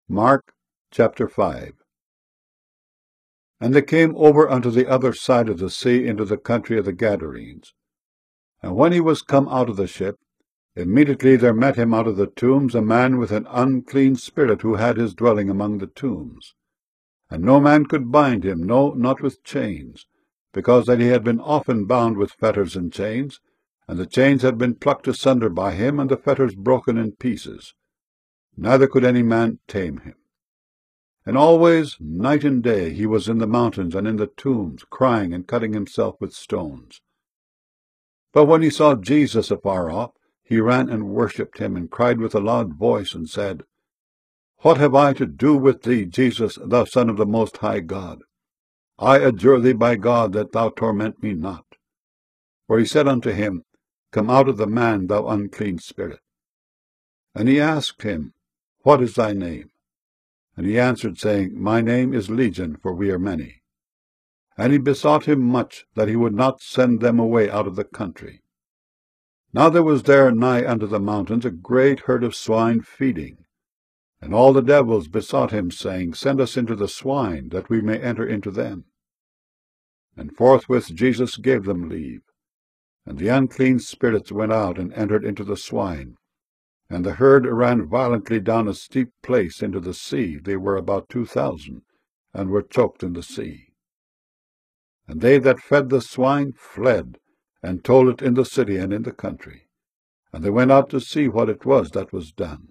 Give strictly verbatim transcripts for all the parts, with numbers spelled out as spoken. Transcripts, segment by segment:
Mark chapter five. And they came over unto the other side of the sea into the country of the Gadarenes. And when he was come out of the ship, immediately there met him out of the tombs a man with an unclean spirit, who had his dwelling among the tombs. And no man could bind him, no, not with chains, because that he had been often bound with fetters and chains, and the chains had been plucked asunder by him, and the fetters broken in pieces. Neither could any man tame him. And always, night and day, he was in the mountains and in the tombs, crying and cutting himself with stones. But when he saw Jesus afar off, he ran and worshipped him, and cried with a loud voice, and said, What have I to do with thee, Jesus, thou Son of the Most High God? I adjure thee by God that thou torment me not. For he said unto him, Come out of the man, thou unclean spirit. And he asked him, What is thy name? And he answered, saying, My name is Legion, for we are many. And he besought him much that he would not send them away out of the country. Now there was there nigh unto the mountains a great herd of swine feeding. And all the devils besought him, saying, Send us into the swine, that we may enter into them. And forthwith Jesus gave them leave. And the unclean spirits went out and entered into the swine. And the herd ran violently down a steep place into the sea. They were about two thousand, and were choked in the sea. And they that fed the swine fled, and told it in the city and in the country. And they went out to see what it was that was done.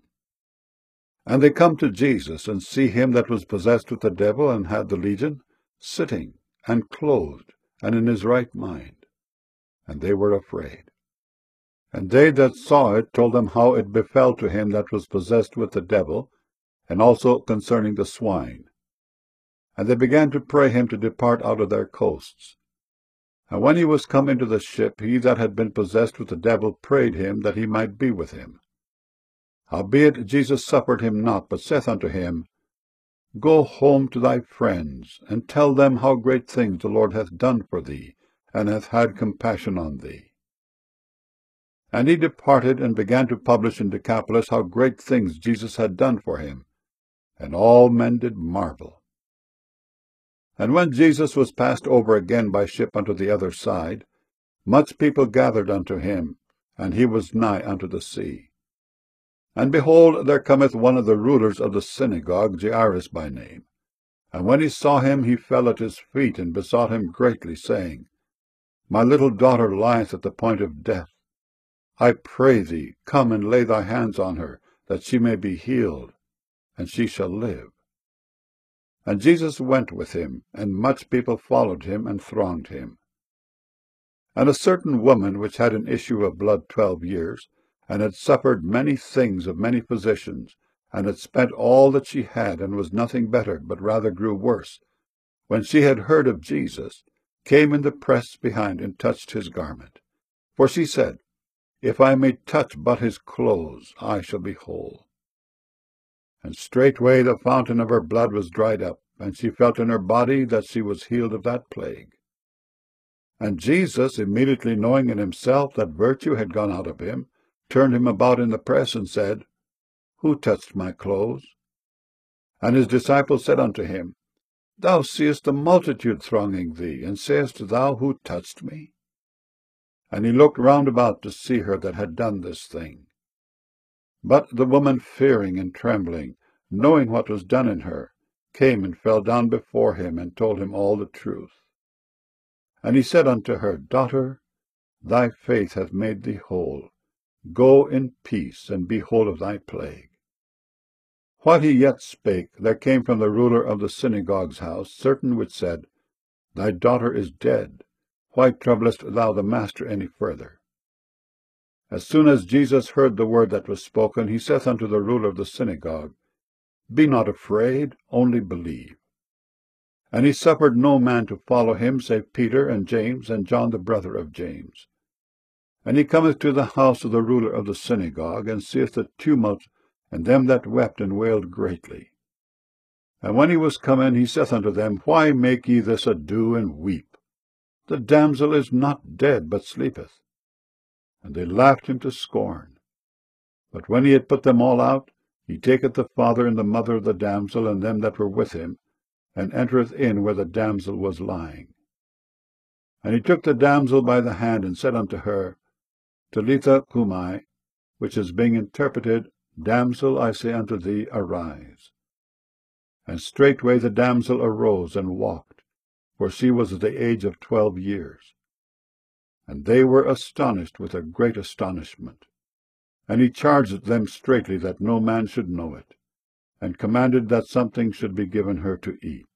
And they come to Jesus, and see him that was possessed with the devil, and had the legion, sitting, and clothed, and in his right mind. And they were afraid. And they that saw it told them how it befell to him that was possessed with the devil, and also concerning the swine. And they began to pray him to depart out of their coasts. And when he was come into the ship, he that had been possessed with the devil prayed him that he might be with him. Howbeit Jesus suffered him not, but saith unto him, Go home to thy friends, and tell them how great things the Lord hath done for thee, and hath had compassion on thee. And he departed, and began to publish in Decapolis how great things Jesus had done for him. And all men did marvel. And when Jesus was passed over again by ship unto the other side, much people gathered unto him, and he was nigh unto the sea. And behold, there cometh one of the rulers of the synagogue, Jairus by name. And when he saw him, he fell at his feet, and besought him greatly, saying, My little daughter lieth at the point of death. I pray thee, come and lay thy hands on her, that she may be healed, and she shall live. And Jesus went with him, and much people followed him, and thronged him. And a certain woman, which had an issue of blood twelve years, and had suffered many things of many physicians, and had spent all that she had, and was nothing better, but rather grew worse, when she had heard of Jesus, came in the press behind, and touched his garment. For she said, If I may touch but his clothes, I shall be whole. And straightway the fountain of her blood was dried up, and she felt in her body that she was healed of that plague. And Jesus, immediately knowing in himself that virtue had gone out of him, turned him about in the press, and said, Who touched my clothes? And his disciples said unto him, Thou seest the multitude thronging thee, and sayest thou, Who touched me? And he looked round about to see her that had done this thing. But the woman, fearing and trembling, knowing what was done in her, came and fell down before him, and told him all the truth. And he said unto her, Daughter, thy faith hath made thee whole. Go in peace, and be whole of thy plague. While he yet spake, there came from the ruler of the synagogue's house certain which said, Thy daughter is dead. Why troublest thou the master any further? As soon as Jesus heard the word that was spoken, he saith unto the ruler of the synagogue, Be not afraid, only believe. And he suffered no man to follow him, save Peter and James and John the brother of James. And he cometh to the house of the ruler of the synagogue, and seeth the tumult, and them that wept and wailed greatly. And when he was come in, he saith unto them, Why make ye this ado, and weep? The damsel is not dead, but sleepeth. And they laughed him to scorn. But when he had put them all out, he taketh the father and the mother of the damsel, and them that were with him, and entereth in where the damsel was lying. And he took the damsel by the hand, and said unto her, Talitha cumi, which is being interpreted, Damsel, I say unto thee, arise. And straightway the damsel arose and walked, for she was of the age of twelve years. And they were astonished with a great astonishment. And he charged them straitly that no man should know it, and commanded that something should be given her to eat.